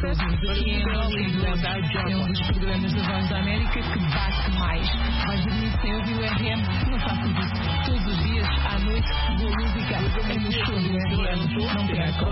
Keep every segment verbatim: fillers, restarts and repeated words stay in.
todos os pequenos, é um dos programas da Voz da América que bate mais. Vais dormir sem ouvir o R M? Não faças isso. Todos os dias, à noite, boa música. É no show do R M. Não percam.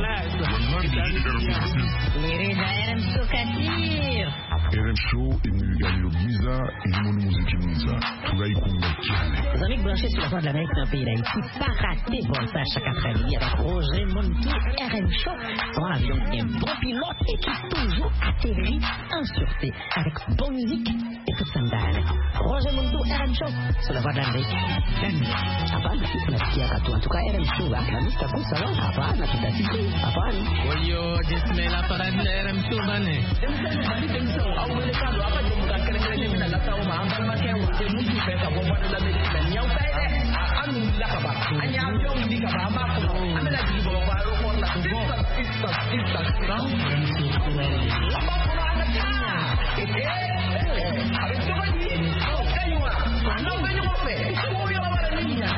L'Irida R M Show Katir. R M Show est venu gagner le Misa et le monde musique Misa. Tout là, il compte dans Les amis branchés sur la Voix de l'Amérique dans le pays d'Haïti, pas rater Voltage chaque après-midi avec Roger Montou, R M Show. Son avion qui est un bon pilote et qui toujours atterrit en sûreté avec bonne musique et tout ça me donne. Roger Montou, R M Show sur la Voix de l'Amérique. Apaan sih penasihat atau en tout cas R M Show lah kami takut salah apaan lah kita sih apaan. Oyo Dismela para R M Show bane. Tadi tenso awal kalau apa je bukan kena-kena kita nak tahu mah apa macam dia mesti peka buat dalam Malaysia ni yang saya deh anu lah apa hanya jom di kapal apa ame lagi bawa baru pun lah kita kita kita tahu apa pun ada cara eh eh ada coba ni kayu ah mana banyak apa kau yang awal ni ya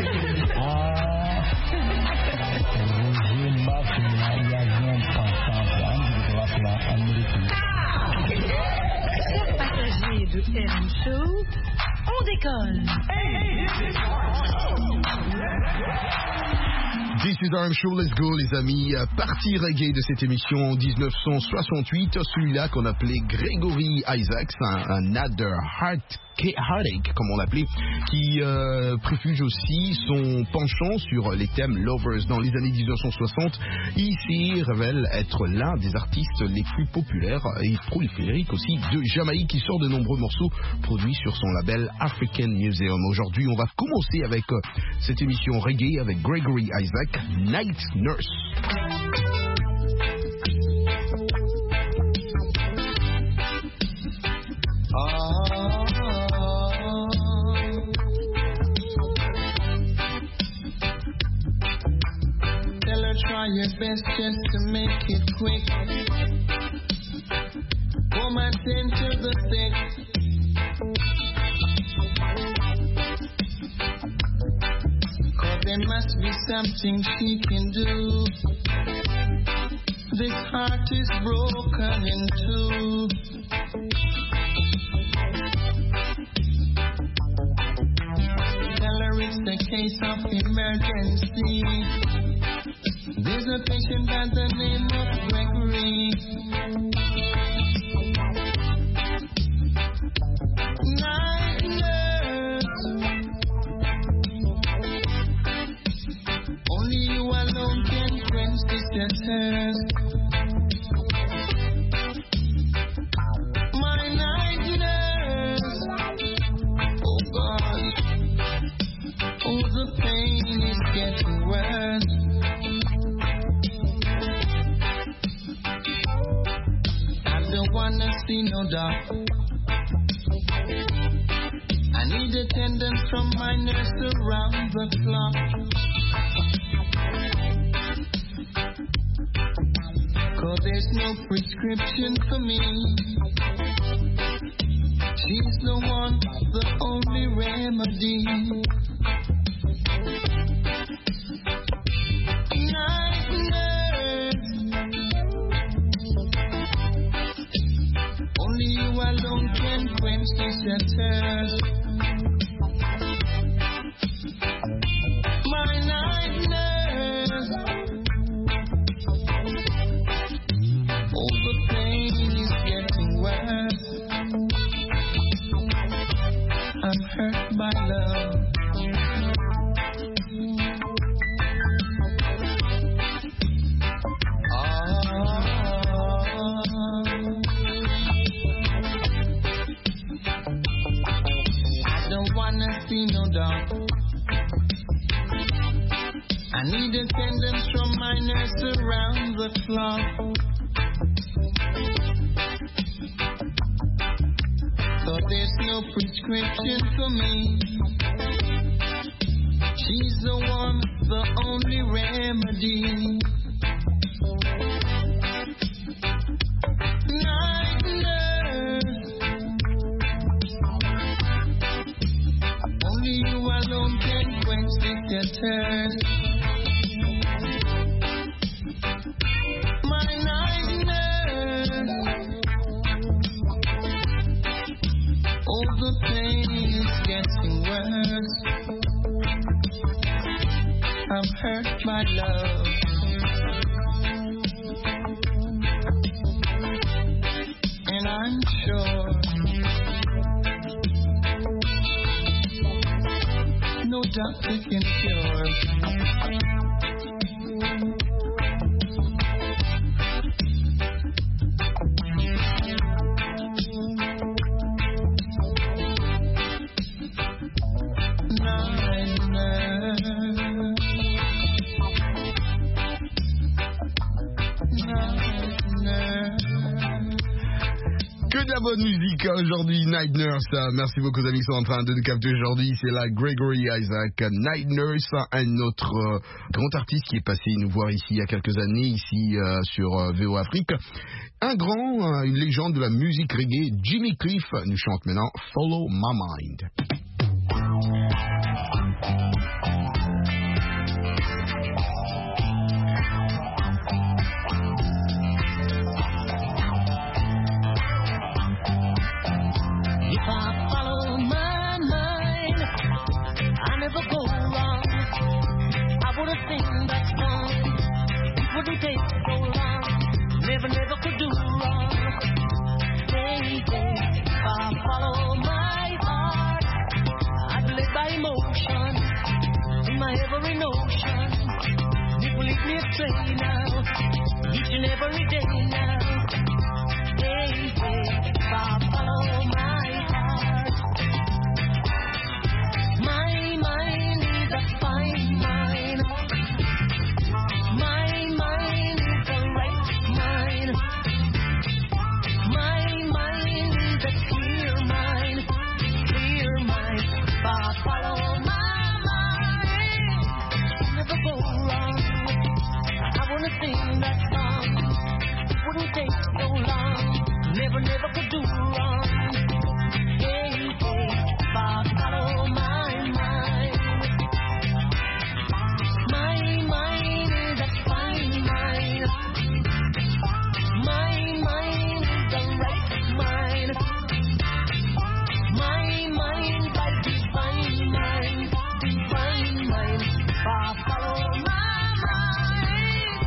Passager de R M Show, on décolle. This is R M Show, let's go les amis. Partie reggae de cette émission en dix-neuf cent soixante-huit, celui-là qu'on appelait Gregory Isaacs, un, un Nader Heart Heartache, comme on l'appelait, qui euh, préfuge aussi son penchant sur les thèmes Lovers dans les années dix-neuf cent soixante. Ici, révèle être l'un des artistes les plus populaires et prolifiques aussi de Jamaïque, qui sort de nombreux morceaux produits sur son label African Museum. Aujourd'hui, on va commencer avec euh, cette émission reggae avec Gregory Isaac, Night Nurse. Try your best just to make it quick. Woman, tend to the sick. Cause there must be something she can do. This heart is broken in two. Tell her it's a case of emergency. There's a patient by the name of Gregory. Night nurse, only you alone can quench this thirst. My night nurse, oh God, oh the pain is getting worse. Wanna see no doubt. I need attendance from my nurse around the clock. Cause there's no prescription for me. She's the one, the only remedy. Night nurse, only you alone can quench this thirst. My night nurse, oh the pain is getting worse. I'm hurt by love. No doubt. I need attendance from my nurse around the clock. So there's no prescription for me. She's the one, the only remedy. Night nurse, only you alone can quench this thirst. My night nurse, my love. And I'm sure no doctor can cure. Que de la bonne musique aujourd'hui, Night Nurse. Merci beaucoup aux amis qui sont en train de nous capter aujourd'hui. C'est la Gregory Isaac, Night Nurse, un autre euh, grand artiste qui est passé nous voir ici il y a quelques années, ici euh, sur euh, V O Afrique. Un grand, euh, une légende de la musique reggae, Jimmy Cliff, nous chante maintenant Follow My Mind. Never, never could do wrong. Hey, hey, if I follow my heart, I'd live by emotion in my every notion. It will lead me astray now, each and every day now. Hey, hey, if I follow my heart, my mind is a fine mind. My mind is a right mind. My mind is a clear mind, clear mind. If I follow my mind, never go wrong. I wanna sing that song, it wouldn't take so long. Never, never could do wrong. Hey, hey, if I follow my mind, my mind is a fine mind. My mind is the right mind. My mind by divine mind, divine mind. If I follow my mind,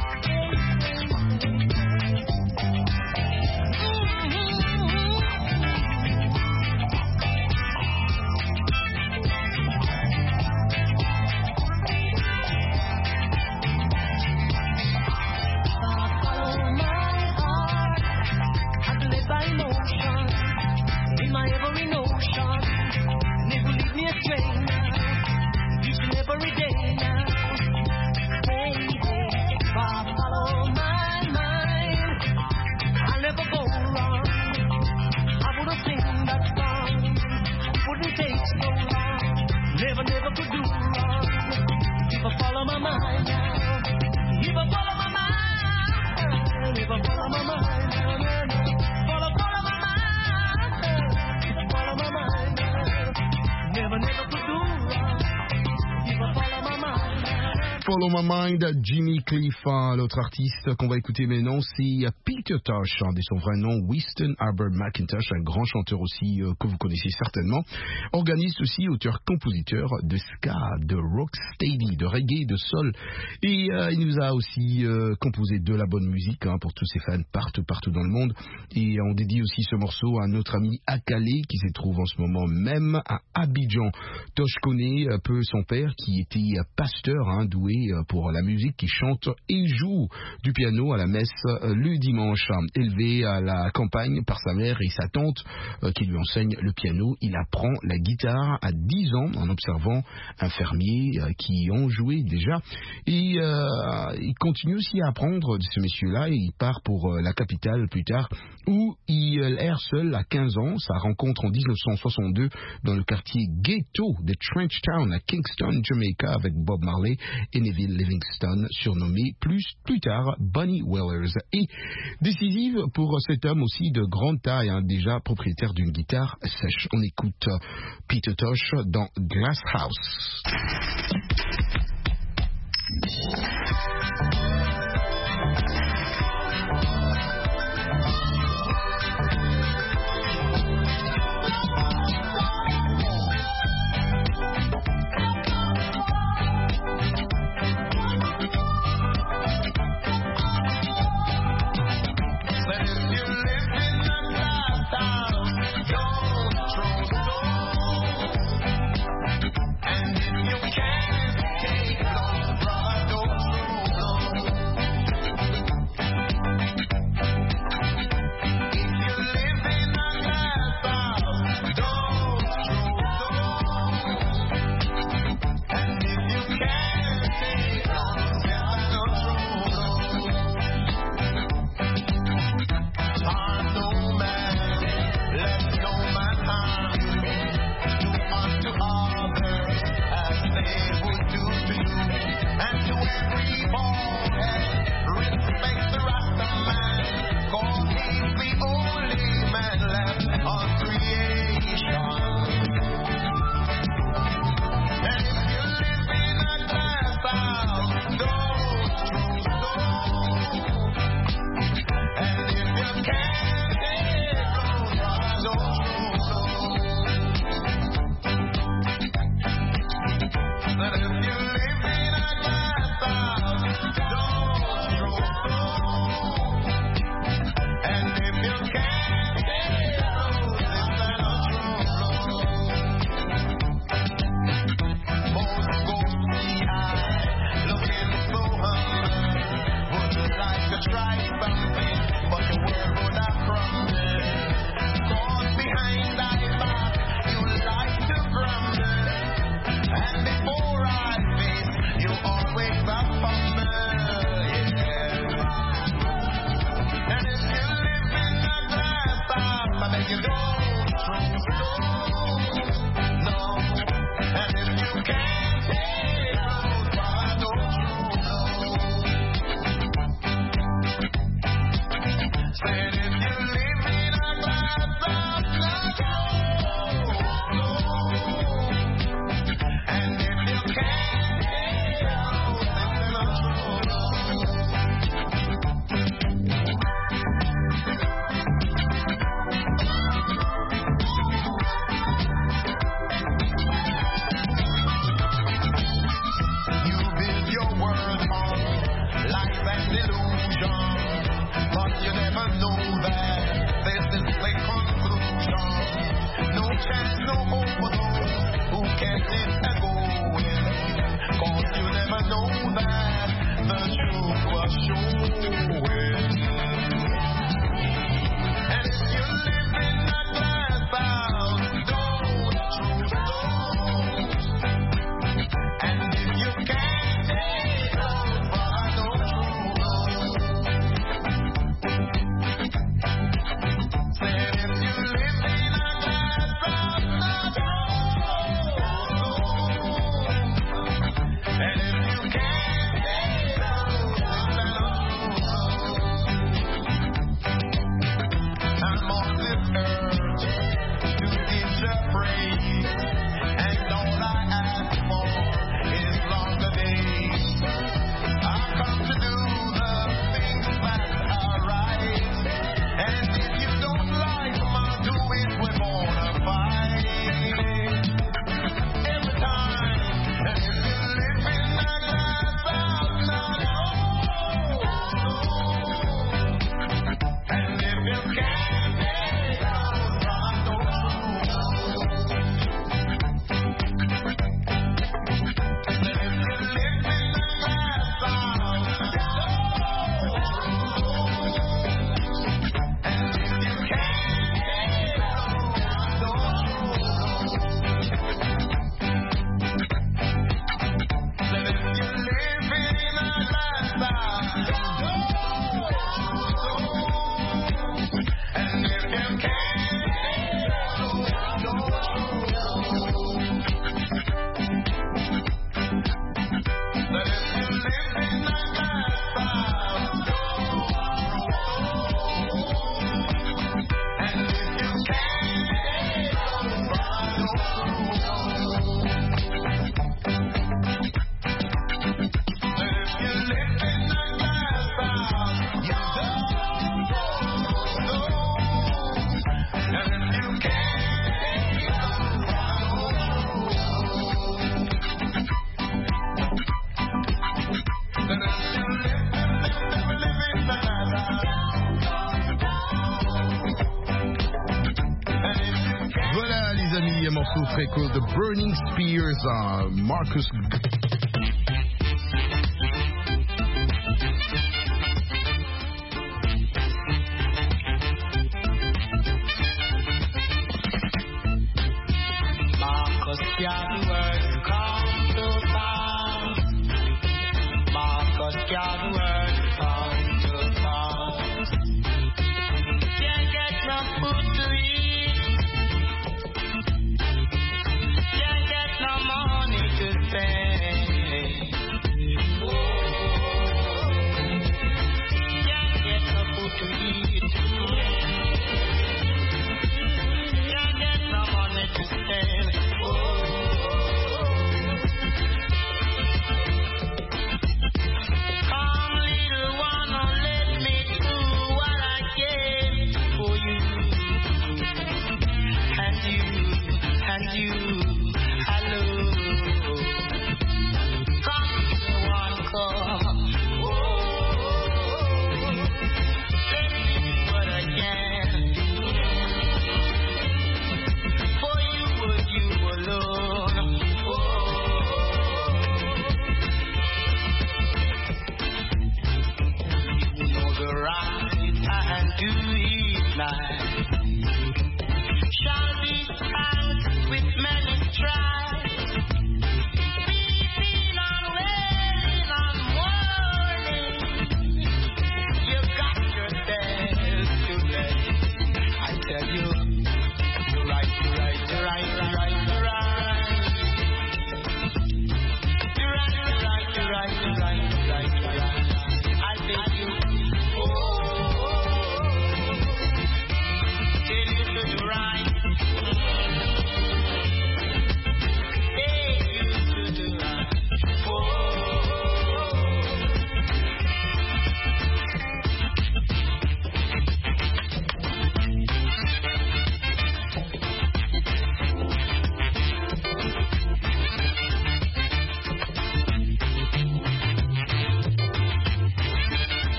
by emotion, in my every notion, never leave me astray now, each and every day now. Hey, hey, if I follow my mind, I'll never go wrong. I would have sing that song, it wouldn't take so long. Never, never could do wrong. If I follow my mind now, if I follow my mind, if I follow my mind now, now, now. Follow My Mind, Jimmy Cliff. L'autre artiste qu'on va écouter maintenant, c'est Peter Tosh, de son vrai nom, Winston Albert McIntosh, un grand chanteur aussi euh, que vous connaissez certainement. Organiste aussi, auteur-compositeur de ska, de rocksteady, de reggae, de soul. Et euh, il nous a aussi euh, composé de la bonne musique hein, pour tous ses fans partout, partout dans le monde. Et on dédie aussi ce morceau à notre ami Akale qui se trouve en ce moment même à Abidjan. Tosh connaît un peu son père qui était pasteur, hein, doué pour la musique, qui chante et joue du piano à la messe le dimanche. Élevé à la campagne par sa mère et sa tante qui lui enseigne le piano, il apprend la guitare à dix ans en observant un fermier qui en jouait déjà. Et euh, il continue aussi à apprendre de ce monsieur-là et il part pour la capitale plus tard où il erre seul à quinze ans. Sa rencontre en dix-neuf cent soixante-deux dans le quartier ghetto de Trench Town à Kingston, Jamaica, avec Bob Marley et Neville Livingston, surnommé plus, plus tard Bunny Wellers. Et décisive pour cet homme aussi de grande taille, hein, déjà propriétaire d'une guitare sèche. On écoute Peter Tosh dans Glass House. très cool de Burning Spears, uh, Marcus. Marcus can work come to pass. Marcus can work come to pass. Can't get no food to eat. Can't get no money to spend. Oh, can't get no food to eat. Can't get no money to spend. And you, hello, come, one come, oh, let me do what I can, for you and you alone, oh, you know the right and do it night, shall be thanked with many strides. Weeping and wailing and mourning. You got yourself to blame. I tell you.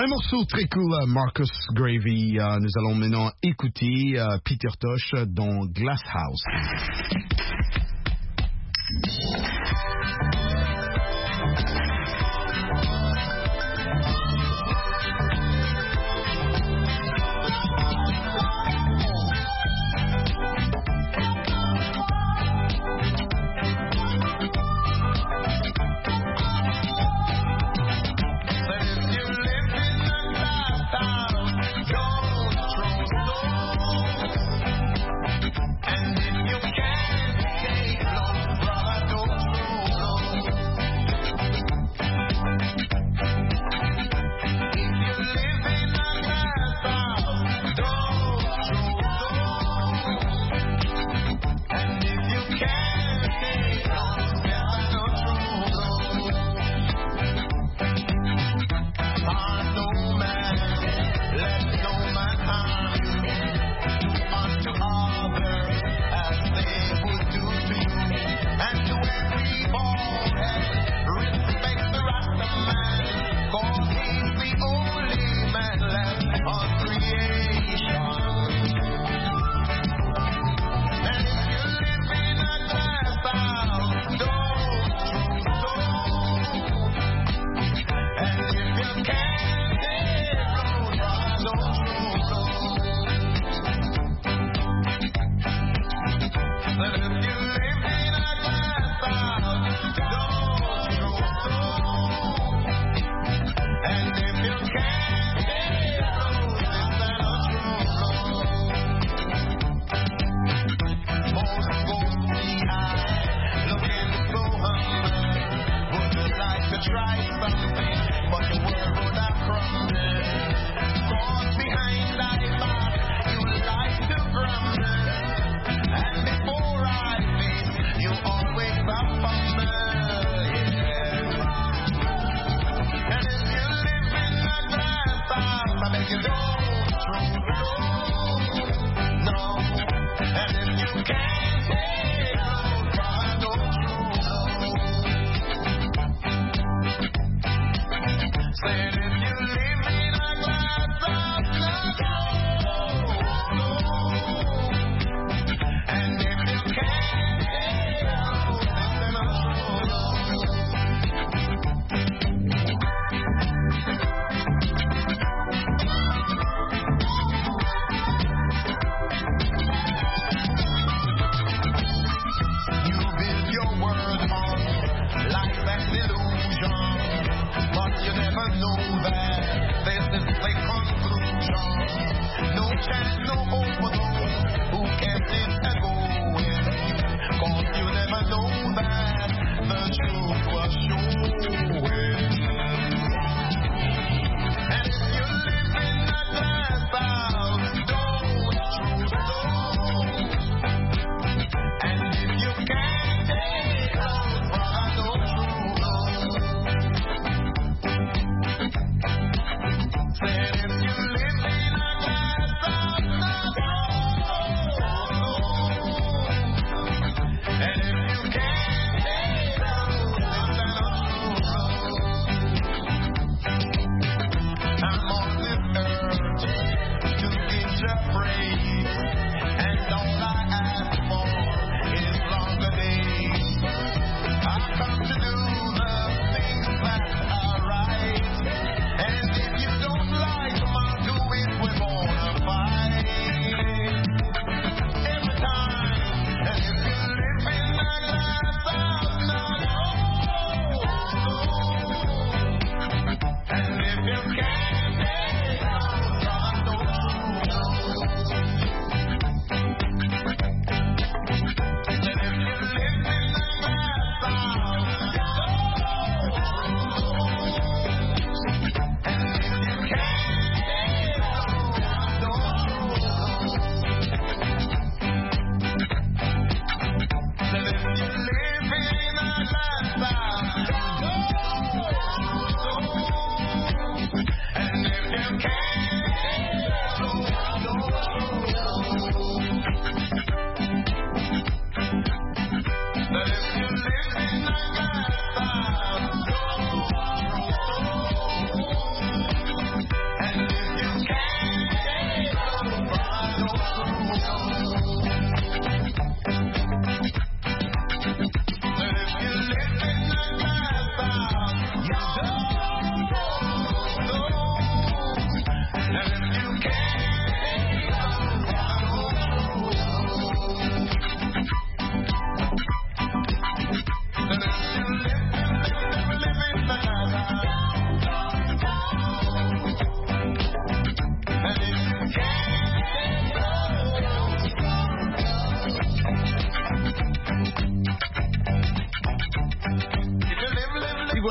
Un morceau très cool, Marcus Gravy. Euh, nous allons maintenant écouter euh, Peter Tosh dans Glass House.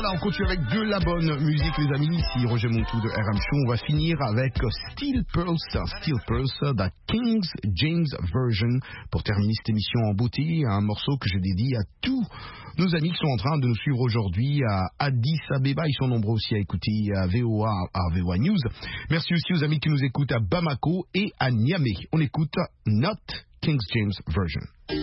voilà, on continue avec de la bonne musique, les amis. Ici Roger Montou de R M Show. On va finir avec Steel Pulse, Steel Pulse, The King James Version, pour terminer cette émission en beauté. Un morceau que je dédie à tous nos amis qui sont en train de nous suivre aujourd'hui à Addis Abeba. Ils sont nombreux aussi à écouter à V O A, à V O A News. Merci aussi aux amis qui nous écoutent à Bamako et à Niamey. On écoute Not King James Version.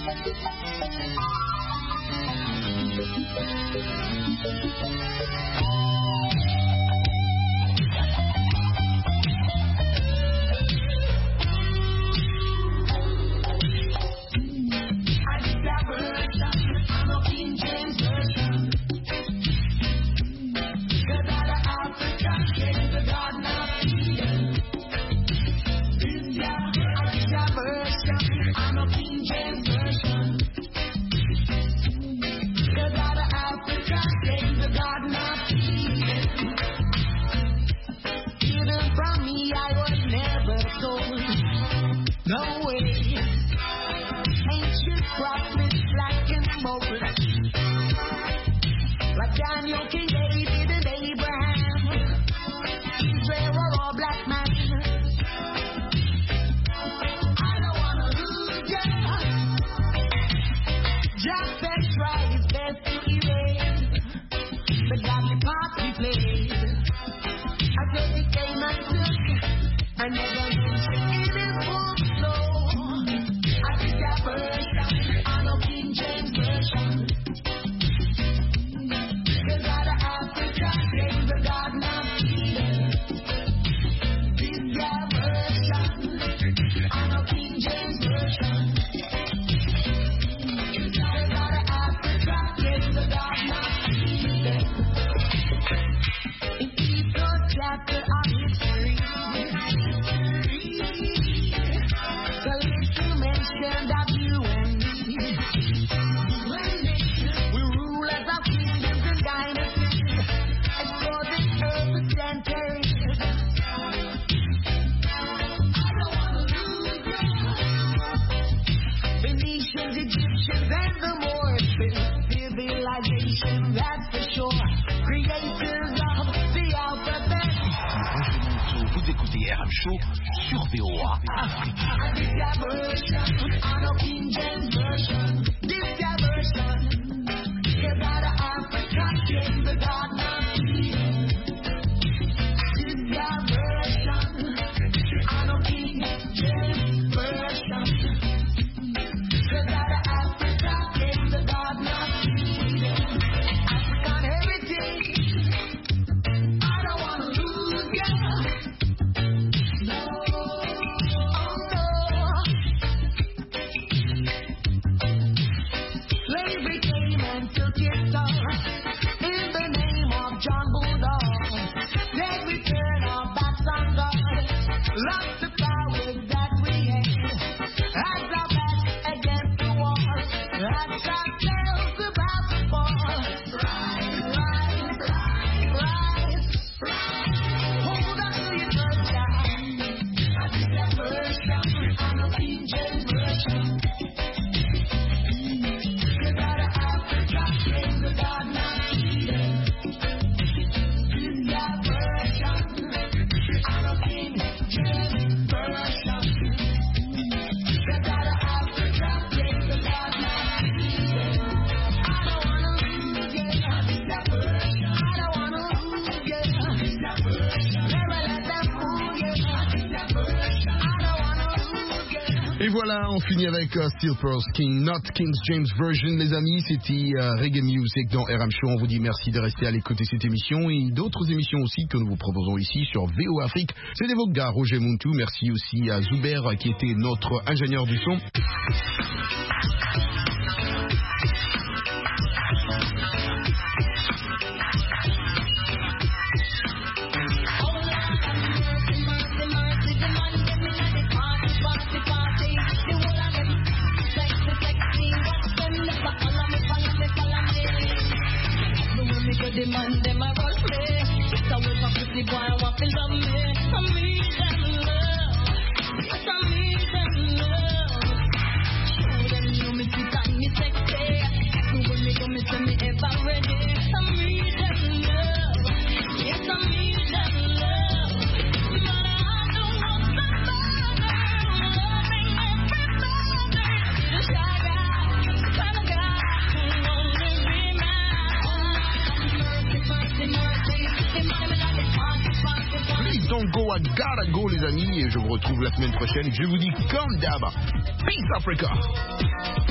Sur V O A Et voilà, on finit avec uh, Steel Pulse King, Not King James Version, les amis. C'était uh, Reggae Music dans R M Show. On vous dit merci de rester à l'écoute de cette émission et d'autres émissions aussi que nous vous proposons ici sur V O Afrique. C'était votre gars, Roger Montou. Merci aussi à Zuber qui était notre ingénieur du son. The man, them a role play. It's a way for pussy boy, I want to love me. I need them love. Yes, I need them love. Show them you me fit and me sexy. So when me go, me say me ever ready. I need them I Gotta Go, les amis, et je vous retrouve la semaine prochaine. Je vous dis comme d'hab, Peace Africa.